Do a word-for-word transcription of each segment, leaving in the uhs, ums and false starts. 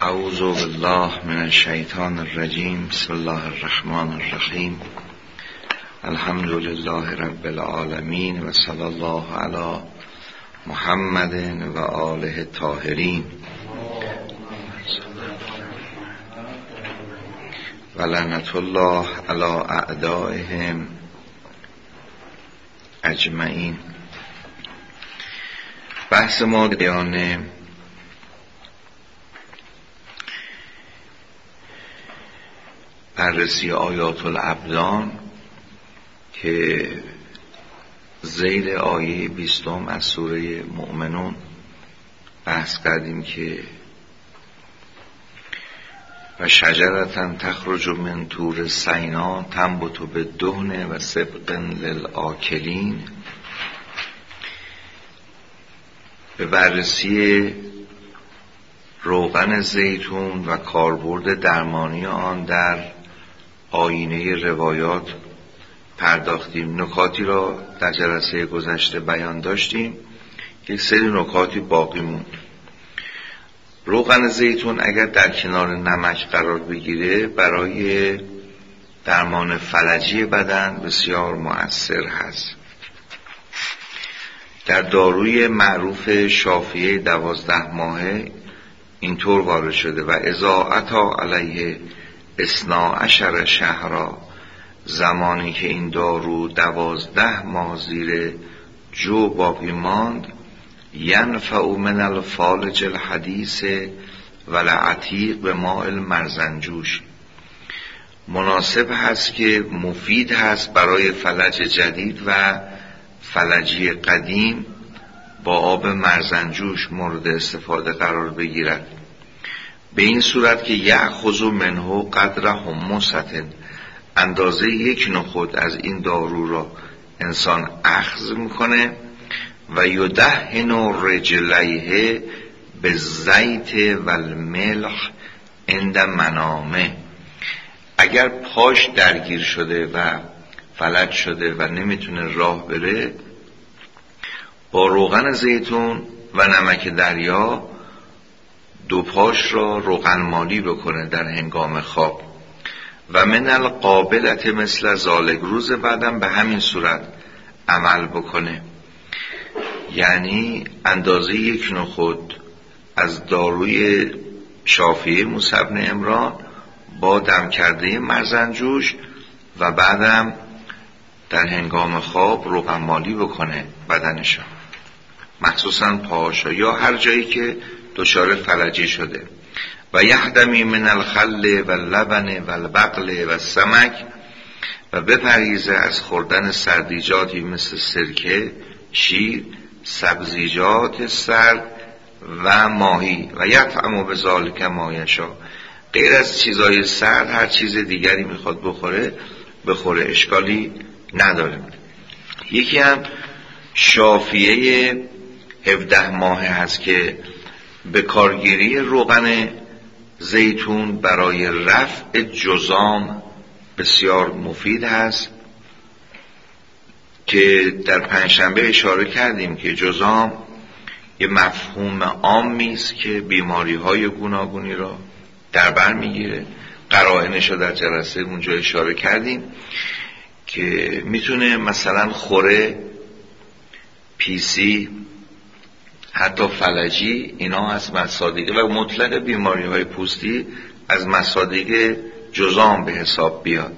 اعوذ بالله من الشیطان الرجیم. بسم الله الرحمن الرحیم. الحمد لله رب العالمین و صلی الله علی محمد و آله الطاهرین و لعنت الله علی اعدائهم اجمعین. بحث ما بیان بررسی آیات الابدان که ذیل آیه بیستم از سوره مؤمنون بحث کردیم که و شجرتن تخرج من طور سینا تنبت بالدهن و سبغ للآکلین. به بررسی روغن زیتون و کاربرد درمانی آن در آیینه روایات پرداختیم. نکاتی را در جلسه گذشته بیان داشتیم، یک سری نکاتی باقی موند. روغن زیتون اگر در کنار نمک قرار بگیره برای درمان فلجی بدن بسیار مؤثر هست. در داروی معروف شافیه دوازده ماهه اینطور وارد شده و اذا عطا علیه اثنا عشر شهرا، زمانی که این دارو دوازده ماه زیر جو باقی ماند، ینفع من الفالج الحدیث ولعتیق به ماء المرزنجوش، مناسب هست که مفید هست برای فلج جدید و فلجی قدیم با آب مرزنجوش مورد استفاده قرار بگیرد، به این صورت که یأخذ منه قدر حمصة، اندازه یک نخود از این دارو را انسان اخذ میکنه و یدهن رجلیه بالزیت والملح عند منامه. اگر پاش درگیر شده و فلج شده و نمیتونه راه بره، با روغن زیتون و نمک دریا دو پاش را روغن مالی بکنه در هنگام خواب و من القابلت مثل ذالک، روز بعدم به همین صورت عمل بکنه. یعنی اندازه یک نخود از داروی شافیه موسی بن عمران با دم کرده مرزنجوش و بعدم در هنگام خواب روغن مالی بکنه بدنشا، مخصوصا پاهاشا یا هر جایی که دچار فلجی شده. و یهدمی من الخل و اللبن و البقل و السمک، و بپریزه از خوردن سردیجاتی مثل سرکه، شیر، سبزیجات سرد و ماهی. و یطعم بذلک ما یشاء، غیر از چیزای سرد هر چیز دیگری میخواد بخوره بخوره، اشکالی نداره. یکی هم شافیه هفده ماهه هست که به کارگیری روغن زیتون برای رفع جذام بسیار مفید هست، که در پنجشنبه اشاره کردیم که جذام یه مفهوم عامی است که بیماری های گوناگونی را در بر میگیره. قرائنش رو در جلسه اونجا اشاره کردیم که میتونه مثلا خوره، پیسی، حتی فلجی، اینا از مصادیق و مطلق بیماری های پوستی از مصادیق جذام به حساب بیاد.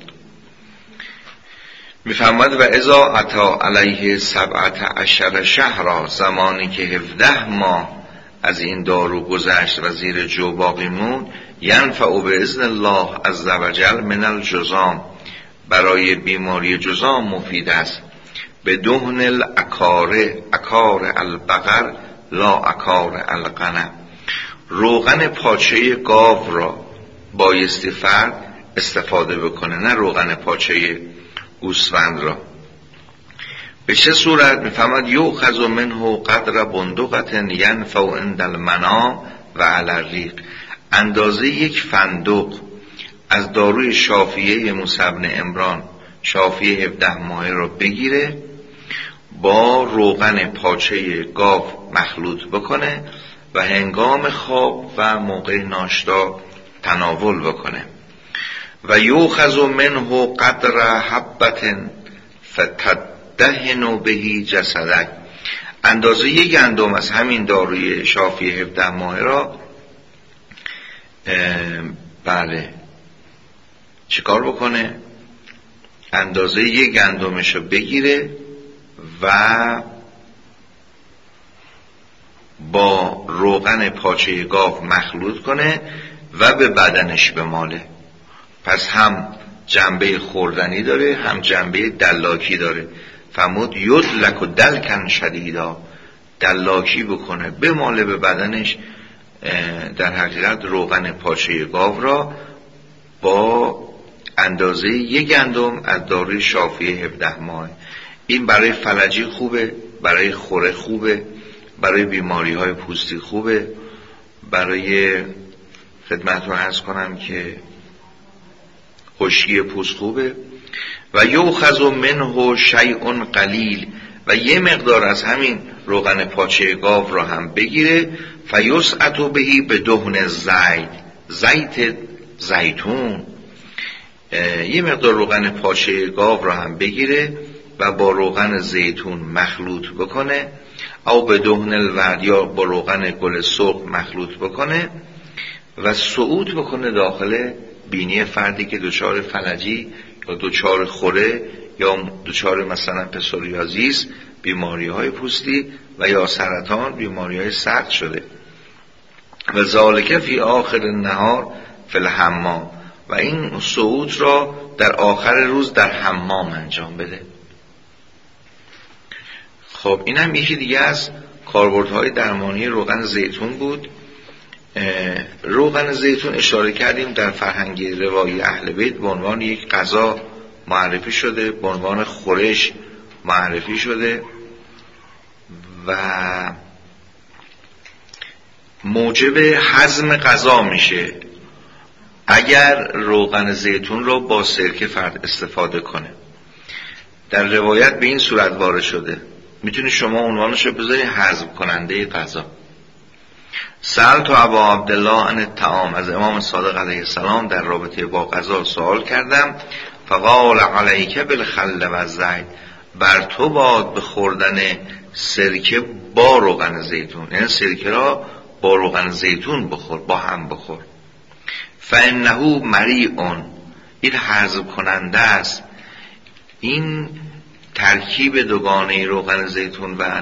میفرماید و اذا عطا علیه سبعت عشر شهرا، زمانی که هفده ماه از این دارو گذشت و زیر جو باقی موند، ینفع باذن الله عز وجل من الجذام، برای بیماری جذام مفید است. به دهن الاکار، اکار البقر لا اکار الغنم، روغن پاچه گاو را بایستی فرد استفاده بکنه، نه روغن پاچه گوسفند را. به چه صورت؟ میفهمد یؤخذ منه قدر بندقة ینفع عند المنام و علی الریق، اندازه یک فندق از داروی شافیه موسی بن عمران، شافیه هفده ماهه را بگیره، با روغن پاچه گاو مخلوط بکنه و هنگام خواب و موقع ناشتا تناول بکنه. و یوخذ منه قدر حبة فتدهن به جسدک، اندازه یک گندم از همین داروی شافی هفده ماهه را بله چیکار بکنه؟ اندازه یک گندمش رو بگیره و با روغن پاچه گاو مخلوط کنه و به بدنش بماله. پس هم جنبه خوردنی داره، هم جنبه دلاکی داره. فرمود یدلک و دلکن شدیدا، دلاکی بکنه بماله به بدنش. در حقیقت روغن پاچه گاو را با اندازه یک گندم از داروی شافی هفده ماه. این برای فلجی خوبه، برای خوره خوبه، برای بیماری های پوستی خوبه، برای خدمتتون عرض کنم که خشکی پوست خوبه. و یوخذ منه شیء قلیل، و یه مقدار از همین روغن پاچه گاو را هم بگیره. فیسعت بهی به دهن زیت، زیت زیتون، یه مقدار روغن پاچه گاو را هم بگیره و با روغن زیتون مخلوط بکنه، او به دهن الورد یا با روغن گل سرخ مخلوط بکنه و صعود بکنه داخل بینی فردی که دچار فلجی یا دچار خوره یا دچار مثلا پسوریازیس، بیماری های پوستی و یا سرطان، بیماری های سرد شده. و ذالک فی آخر النهار فی الحمام، و این صعود را در آخر روز در حمام انجام بده. خب این هم یکی دیگه از کاربردهای درمانی روغن زیتون بود. روغن زیتون اشاره کردیم در فرهنگ روایی اهل بیت به عنوان یک غذا معرفی شده، به عنوان خورش معرفی شده و موجب هضم غذا میشه اگر روغن زیتون رو با سرکه فرد استفاده کنه. در روایت به این صورت وارد شده، میتونی شما عنوانش رو بذاری هضم کننده غذا. سألت ابا عبدالله عن الطعام، از امام صادق علیه السلام در رابطه با غذا سوال کردم. فقال علیک بالخل و الزیت، بر تو باد به خوردن سرکه با روغن زیتون، یعنی سرکه را با روغن زیتون بخور، با هم بخور. فانه مریء، این هضم کننده است. این ترکیب دوگانه روغن زیتون و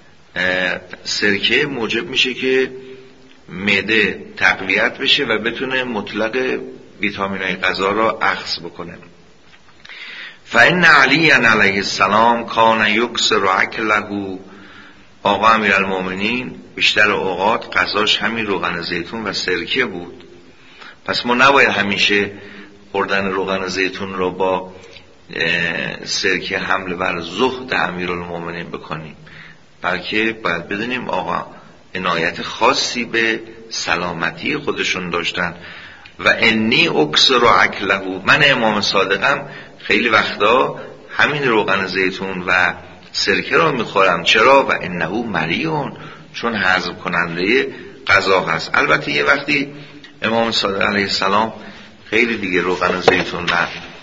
سرکه موجب میشه که معده تقویت بشه و بتونه مطلق ویتامین‌های غذا را اخذ بکنه. فإن علی علیه السلام کان یکثر اکله، آقا امیرالمومنین بیشتر اوقات غذاش همین روغن زیتون و سرکه بود. پس ما نباید همیشه خوردن روغن زیتون رو با سرکه حمل بر زهد امیرالمومنین بکنیم، بلکه باید بدونیم آقا عنایت خاصی به سلامتی خودشون داشتن. و انی اکثر اکله، من امام صادقم خیلی وقتا همین روغن زیتون و سرکه را میخورم. چرا؟ و انه مریون، چون هضم کننده غذا هست. البته یه وقتی امام صادق علیه السلام خیلی دیگه روغن زیتون و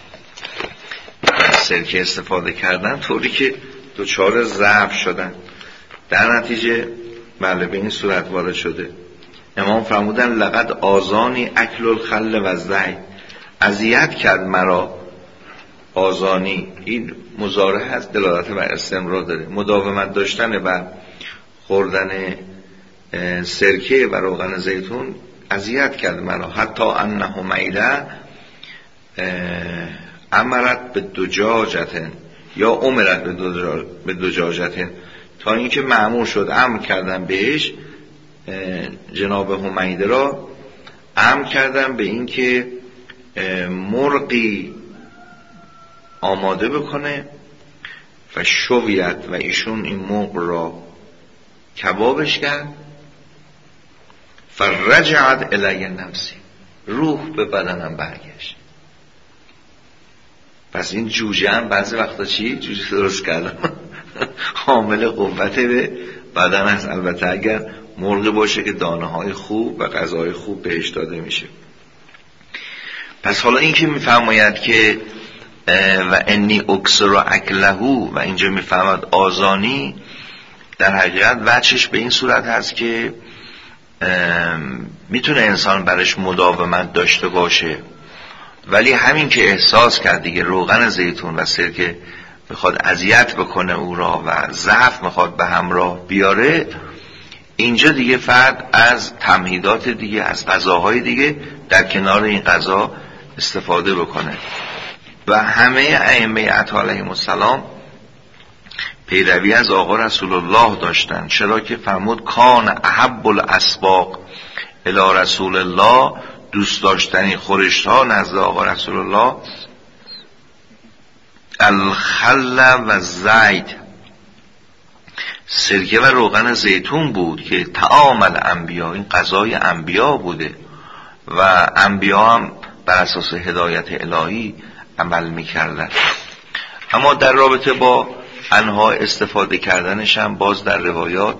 سرکه استفاده کردن، طوری که دچار ضعف شدن. در نتیجه بله به این صورت وارد شده. امام فرمودن لقد آزانی اکل الخل و الزیت، اذیت کرد مرا. آزانی این مضارع هست، دلالت بر استمرار داره، مداومت داشتن بر خوردن سرکه و روغن زیتون اذیت کرد مرا. حتی انه میله امرت به دجاجتن، یا امرت به دجاجتن، تا اینکه مأمور شد، امر کردن بهش، جناب حمیده را امر کردن به اینکه مرغی آماده بکنه و شویت، و ایشون این مرغ را کبابش کرد. فرجعت الی نفسی، روح به بدنم برگشت. پس این جوجه هم بعضی وقتا چی؟ جوجه درست کردم حامل قوت به بدن است. البته اگر مرغی باشه که دانه های خوب و غذای خوب بهش داده میشه. پس حالا این که میفرماید که و انی اکسر اکلهو و اینجا میفهمد آزانی، در حقیقت وجهش به این صورت هست که میتونه انسان برش مداومت داشته باشه، ولی همین که احساس کرد دیگه روغن زیتون و سرکه میخواد اذیت بکنه او را و ضعف میخواد به همراه بیاره، اینجا دیگه فرد از تمهیدات دیگه، از غذاهای دیگه در کنار این غذا استفاده بکنه. و همه ائمه عطا علیهم السلام پیروی از آقا رسول الله داشتن، چرا که فرمود کان احب الاسباق الی رسول الله، دوست داشتنی خورشت ها نزد آقا رسول الله الخل و زیت، سرکه و روغن زیتون بود که طعام الانبیا، این غذای انبیا بوده و انبیا هم بر اساس هدایت الهی عمل میکردن. اما در رابطه با انها استفاده کردنش هم باز در روایات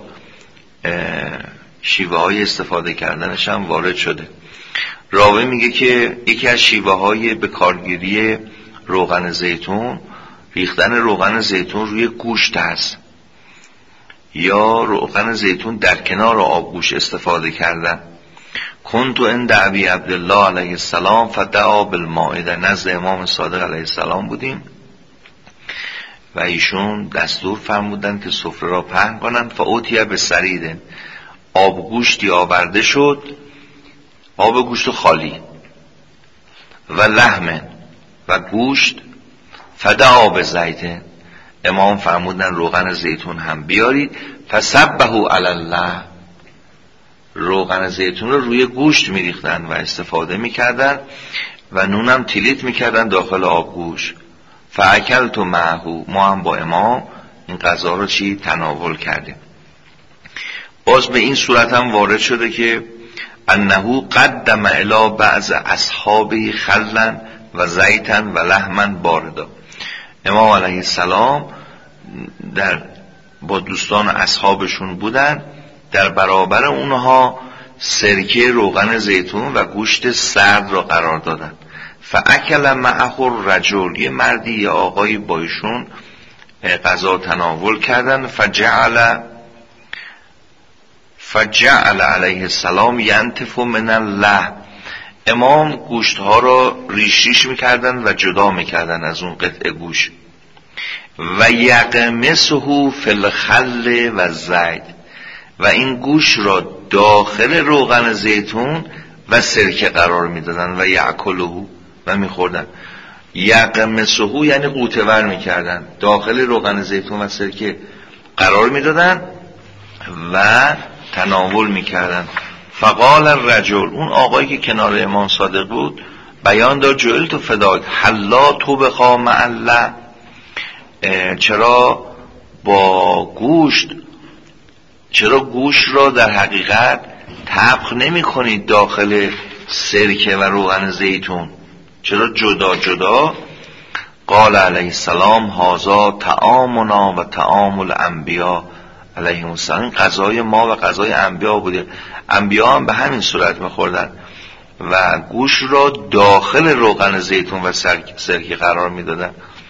شیوه های استفاده کردنش هم وارد شده. راوی میگه که یکی از شیوه های به کارگیری روغن زیتون ریختن روغن زیتون روی گوشت هست، یا روغن زیتون در کنار آبگوشت استفاده کردن. کنتو عند ابی عبدالله علیه السلام فدعا بالمائده، نزد امام صادق علیه السلام بودیم و ایشون دستور فرمودن که سفره را پهن کنند. فاوتیه به سریدن، آبگوشتی آورده شد، آب گوشت خالی و لحم و گوشت، فدعا به زیتون، امام فرمودن روغن زیتون هم بیارید. فسبحوا علی الله، روغن زیتون رو روی گوشت میریختن و استفاده میکردن و نونم تلیت میکردن داخل آبگوشت. فاکلت معه، ما هم با امام این غذا رو چی تناول کردیم. باز به این صورت هم وارد شده که انه قدم الی بعض اصحابه خلا و زیتا و لحما باردا، امام علیه السلام در با دوستان اصحابشون بودن، در برابر اونها سرکه روغن زیتون و گوشت سرد را قرار دادن. فاکل معه الرجل، یه مردی یه آقایی با ایشون غذا تناول کردن. فجعل فجعل علیه السلام ینتف من اللحم، امام گوشت ها را ریش ریش میکردن و جدا میکردن از اون قطعه گوشت. و یغمسه فی الخل و زیت، و این گوشت را داخل روغن زیتون و سرکه قرار میدادن. و یأکله، و میخوردن. یغمسه یعنی قوطه ور میکردن، داخل روغن زیتون و سرکه قرار میدادن و تناول میکردن. فقال الرجل، اون آقایی که کنار امام صادق بود بیان داد جعلت و فداک حلا تو بخوا مع الله، چرا با گوشت چرا گوشت را در حقیقت طبخ نمی کنید داخل سرکه و روغن زیتون، چرا جدا جدا؟ قال علیه السلام هذا طعامنا و طعام الانبیا علیهم السلام، غذای ما و غذای انبیا بوده، انبیا هم به همین صورت میخوردن و گوشت را داخل روغن زیتون و سرکه قرار میدادن،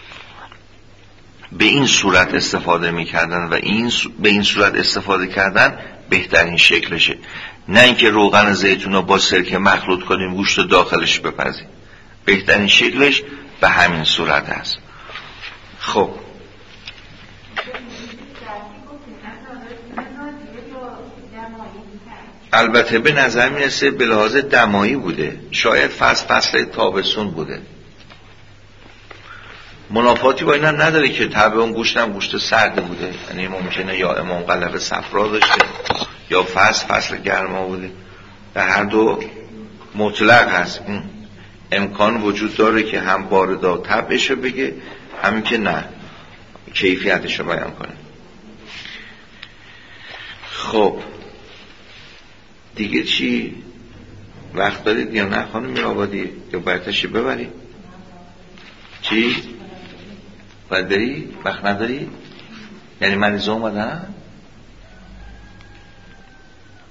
به این صورت استفاده میکردن و این به این صورت استفاده کردن بهترین شکلشه، نه اینکه روغن زیتون رو با سرکه مخلوط کنیم گوشت رو داخلش بپزیم. بهترین شکلش به همین صورت است. خب البته به نظر میرسه به لحاظ دمایی بوده، شاید فصل فصل تابستون بوده، منافاتی با اینا نداره که طبع اون گوشت هم گوشت سرد بوده، یعنی ممکنه یا امام قلب صفرا داشته یا فصل فصل گرما بوده، در هر دو مطلق هست، این امکان وجود داره که هم باردا طبعش بگه، همین که نه کیفیتش رو بیان کنه. خب دیگه چی؟ وقت دارید یا نه خانم میرآبادی؟ یا باید تشریف ببرید؟ چی؟ باید بری؟ وقت نداری؟ یعنی مریضا اومدن؟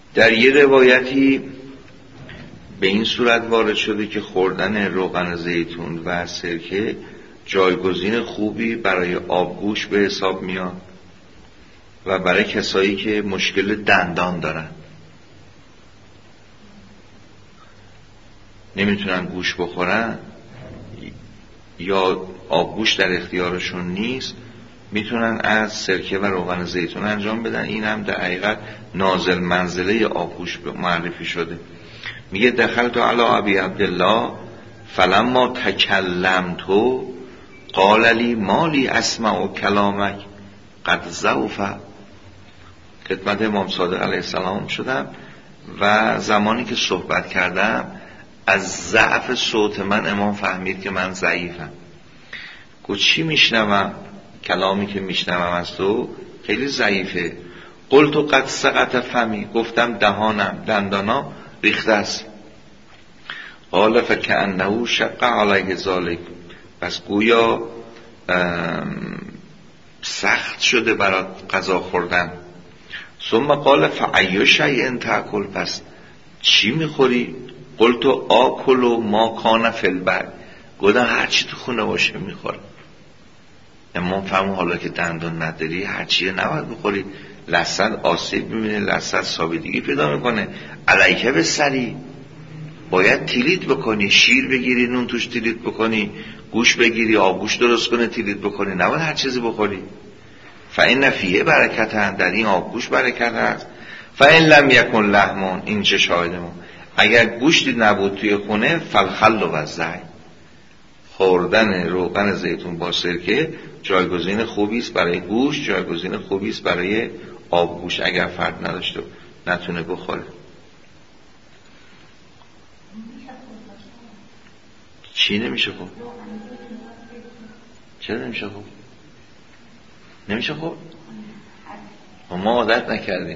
در یه روایتی به این صورت وارد شده که خوردن روغن زیتون و سرکه جایگزین خوبی برای آبگوش به حساب میاد و برای کسایی که مشکل دندان دارن، نمیتونن گوش بخورن یا آبگوش در اختیارشون نیست، میتونن از سرکه و روغن زیتون انجام بدن. این هم در حقیقت نازل منزله آبگوش معرفی شده. میگه دخلت علی ابی عبدالله فلما تکلمت قال لی مالی اسمع کلامک قد ضعف. خدمت امام صادق علیه السلام شدم و زمانی که صحبت کردم از ضعف صوت من امام فهمید که من ضعیفم. گفت چی میشنوم؟ کلامی که میشنوم از تو خیلی ضعیفه. قلت قد سقط فمی، گفتم دهانم، دندانا ریخته است. قال فکأنه شق علیه ذلک، پس گویا سخت شده برای غذا خوردن. ثم قال فأی شیء تأکل، پس چی میخوری؟ قلت آکل ما کان فی البر، گفتم هر چی تو خونه باشه میخورم. امام فهمون حالا که دندان نداری هر چیه نباید بخوری، لثت آسیب میبینه، لثت سابیدگی پیدا میکنه. علیکه به سری، باید تیلیت بکنی، شیر بگیری نون توش تیلیت بکنی، گوش بگیری آبگوش درست کنه تیلیت بکنی، نباید هر چیزی بخوری. فإن فیه برکت، در این آبگوش برکت هست. فإن لم یکن لحمون، این چه شاهدمون، اگر گوشتی نبود توی خونه فالخل و زی، خوردن روغن زیتون با سرکه جایگزین خوبی است برای گوش، جایگزین خوبی است برای آبگوش اگر فرد نداشته نتونه بخوره. چی نمیشه خوب؟ چرا نمیشه خوب؟ نمیشه خوب؟ ما عادت نکردیم.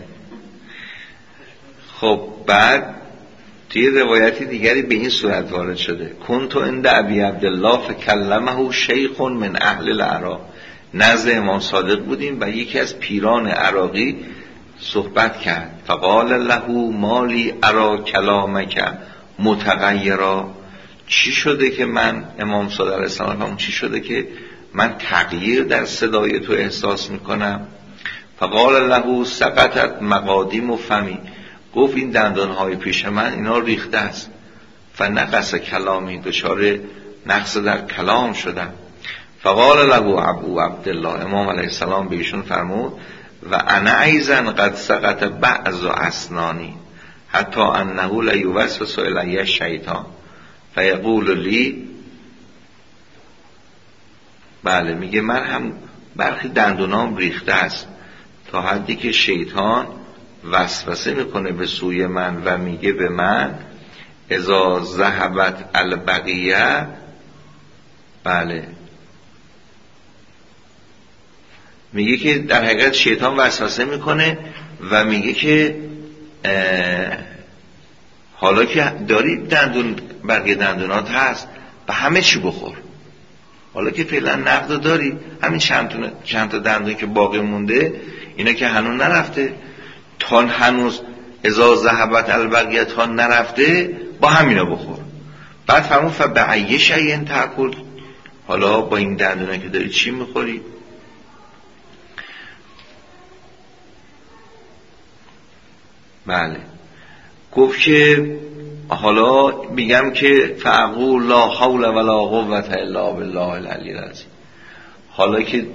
خب بعد توی روایتی دیگری به این صورت وارد شده: کنت عند ابی عبدالله فکلمه شیخ من اهل العراق، نزد امام صادق بودیم و یکی از پیران عراقی صحبت کرد. فقال له مالی ارا کلامک متغیرا، چی شده که من، امام صادق علیه السلام، چی شده که من تغییر در صدای تو احساس میکنم؟ فقال له سقطت مقادیم و فمی، گفت این دندانهای پیش من اینا ریخته است. فنقص کلامی، دچار نقص در کلام شدم. فقال له ابو عبدالله، امام علیه السلام به ایشون فرمود: و انا ایضا قد سقط بعض اسنانی حتی انه لیوسوس الی الشیطان فیقول لی، بله میگه من هم برخی دندونام ریخته است تا حدی که شیطان وسوسه میکنه به سوی من و میگه به من اذا ذهبت البقیه، بله میگه که در حقیقت شیطان وسوسه میکنه و میگه که حالا که داری دندون، بقیه دندونات هست و همه چی بخور، حالا که فعلا نقد داری، همین چند چند تا دندون که باقی مونده اینا که هنوز نرفته، تا هنوز اذا ذهبت البقیه تا نرفته، با همینا بخور. بعد فرمود فبأی شیء تأکل، حالا با این دندونا که داری چی میخوری؟ بله گفت که حالا میگم که فاقول لا حول ولا قوة الا بالله العلی العظیم، حالا که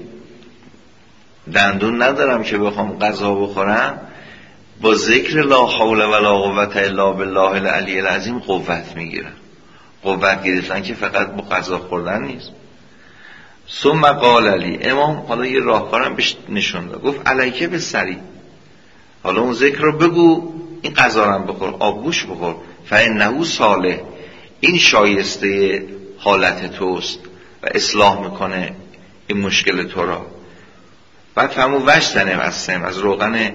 دندون ندارم که بخوام غذا بخورم، با ذکر لا حول ولا قوة الا بالله العلی العظیم قوت میگیرم. قوت گرفتن که فقط با غذا خوردن نیست. ثم قال لی، امام حالا یه راهکارم بهش نشون داد، گفت علیکه به سری، حالا اون ذکر رو بگو، این غذا رو بخور، آبگوش بخور. فانه صالح، این شایسته حالت توست و اصلاح میکنه این مشکل تو را. بعد فهمو وشتنه وستم، از روغن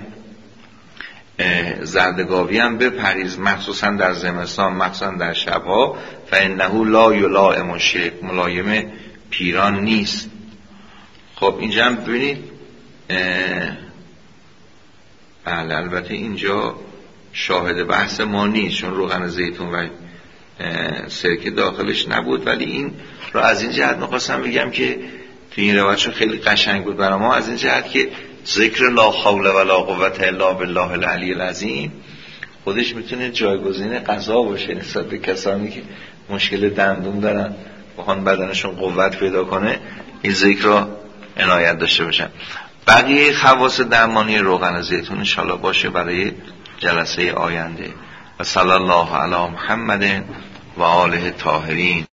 زردگاوی هم بپریز، مخصوصا در زمستان، مخصوصا در شبها. فانه لا یلائم الشیخ، ملایم پیران نیست. خب اینجا هم ببینید، بله البته اینجا شاهد بحث ما نیست، چون روغن زیتون و سرکه داخلش نبود. ولی این رو از این جهت می‌خواستم بگم که تو این روایت خیلی قشنگ بود برای ما، از این جهت که ذکر لا حول ولا قوة الا بالله العلی العظیم خودش میتونه جایگزین قضا باشه نسبت به کسانی که مشکل دندون دارن، بخوان بدنشون قوت پیدا کنه این ذکر را عنایت داشته باشن. بقیه خواص درمانی روغن زیتون ان شاءالله باشه برای جلسه آینده. و صلی الله علی محمد و آله طاهرین.